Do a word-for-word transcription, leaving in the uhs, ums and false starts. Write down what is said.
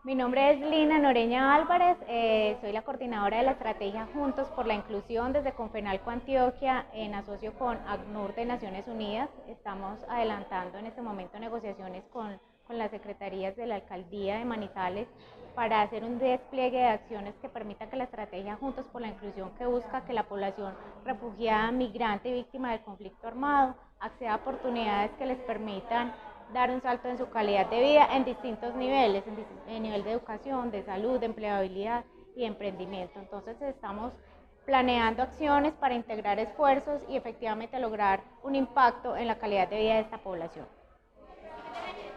Mi nombre es Lina Noreña Álvarez, eh, soy la coordinadora de la estrategia Juntos por la Inclusión desde Confenalco Antioquia en asocio con ACNUR de Naciones Unidas. Estamos adelantando en este momento negociaciones con, con las secretarías de la Alcaldía de Manizales para hacer un despliegue de acciones que permitan que la estrategia Juntos por la Inclusión, que busca que la población refugiada, migrante y víctima del conflicto armado acceda a oportunidades que les permitan dar un salto en su calidad de vida en distintos niveles, en, en nivel de educación, de salud, de empleabilidad y emprendimiento. Entonces estamos planeando acciones para integrar esfuerzos y efectivamente lograr un impacto en la calidad de vida de esta población.